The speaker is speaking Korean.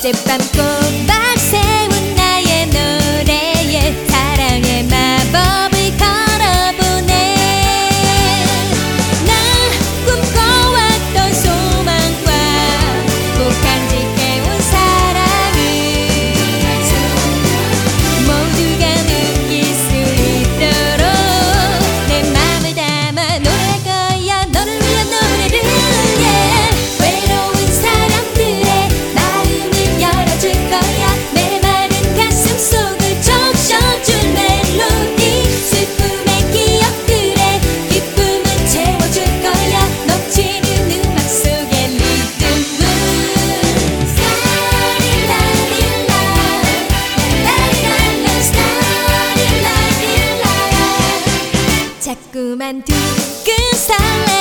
어젯밤 꼬박 세운 나의 노래에 사랑의 마법을 걸어보네. 나 꿈꿔왔던 소망과 꼭 간직해온 사랑을 모두가 느낄 수 있도록 내 맘을 담아 노래할 거야. 너를 위한 노래를. 외로운 사람들의 마음을 열어줄 거야. 메마른 가슴 속을 적셔줄 멜로디. 슬픔의 기억들에 기쁨을 채워줄 거야. 넘치는 음악 속의 리듬을. 스타릴라릴라 랄라리랄라 스타릴라릴라 자꾸만 두근살라